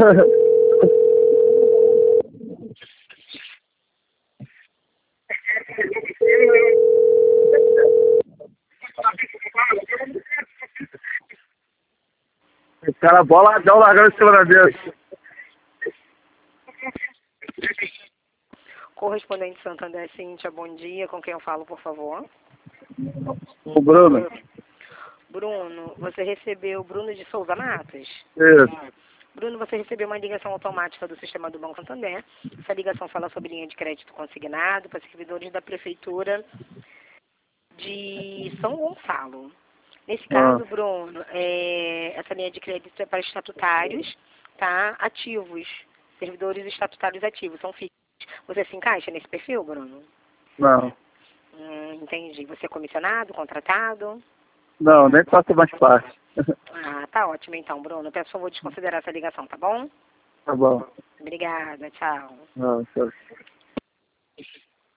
O cara boladão largando em cima da mesa. Correspondente Santander, Cíntia, bom dia. Com quem eu falo, por favor? O Bruno. Bruno, você recebeu... Bruno de Souza Matos? Isso. Bruno, você recebeu uma ligação automática do sistema do Banco Santander. Essa ligação fala sobre linha de crédito consignado para servidores da Prefeitura de São Gonçalo. Nesse caso, Bruno, essa linha de crédito é para estatutários, tá? Ativos. Servidores estatutários ativos, são fixos. Você se encaixa nesse perfil, Bruno? Não. Entendi. Você é comissionado, contratado? Não, nem faço mais parte. Ah, tá ótimo então, Bruno. Peço por favor desconsiderar essa ligação, tá bom? Tá bom. Obrigada, tchau. Não, tchau.